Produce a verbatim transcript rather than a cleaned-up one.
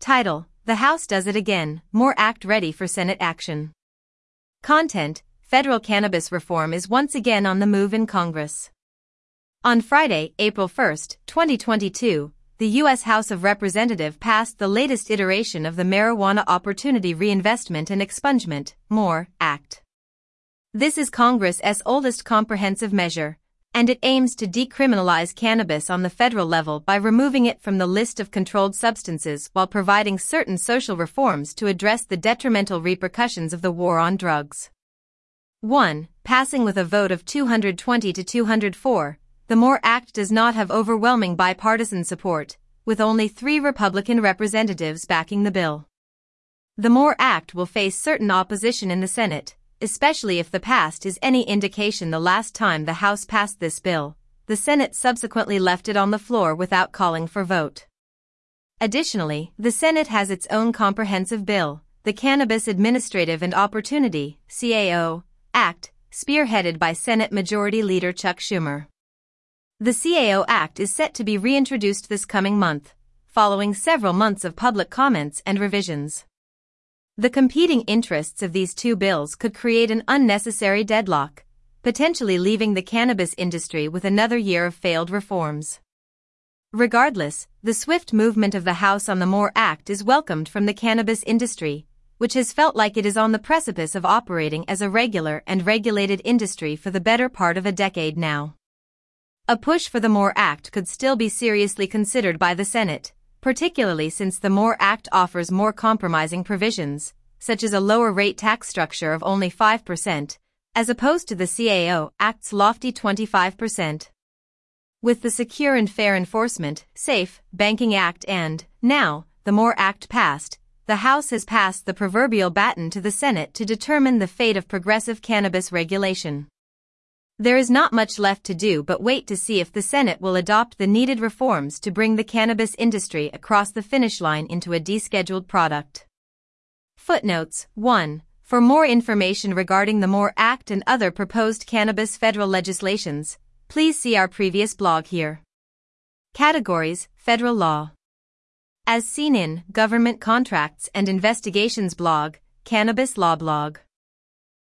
Title: The House Does It Again, MORE Act Ready for Senate Action. Content: Federal cannabis reform is once again on the move in Congress. On Friday, April first, twenty twenty-two, the U S House of Representatives passed the latest iteration of the Marijuana Opportunity Reinvestment and Expungement (MORE) Act. This is Congress's oldest comprehensive measure, and it aims to decriminalize cannabis on the federal level by removing it from the list of controlled substances while providing certain social reforms to address the detrimental repercussions of the war on drugs. one. Passing with a vote of two hundred twenty to two hundred four, the MORE Act does not have overwhelming bipartisan support, with only three Republican representatives backing the bill. The MORE Act will face certain opposition in the Senate, especially if the past is any indication. The last time the House passed this bill, the Senate subsequently left it on the floor without calling for vote. Additionally, the Senate has its own comprehensive bill, the Cannabis Administrative and Opportunity (C A O) Act, spearheaded by Senate Majority Leader Chuck Schumer. The C A O Act is set to be reintroduced this coming month, following several months of public comments and revisions. The competing interests of these two bills could create an unnecessary deadlock, potentially leaving the cannabis industry with another year of failed reforms. Regardless, the swift movement of the House on the MORE Act is welcomed from the cannabis industry, which has felt like it is on the precipice of operating as a regular and regulated industry for the better part of a decade now. A push for the MORE Act could still be seriously considered by the Senate, particularly since the MORE Act offers more compromising provisions, such as a lower rate tax structure of only five percent, as opposed to the C A O Act's lofty twenty-five percent. With the Secure and Fair Enforcement, SAFE, Banking Act and, now, the MORE Act passed, the House has passed the proverbial baton to the Senate to determine the fate of progressive cannabis regulation. There is not much left to do but wait to see if the Senate will adopt the needed reforms to bring the cannabis industry across the finish line into a descheduled product. Footnotes: one. For more information regarding the MORE Act and other proposed cannabis federal legislations, please see our previous blog here. Categories: Federal Law. As seen in Government Contracts and Investigations blog, Cannabis Law blog.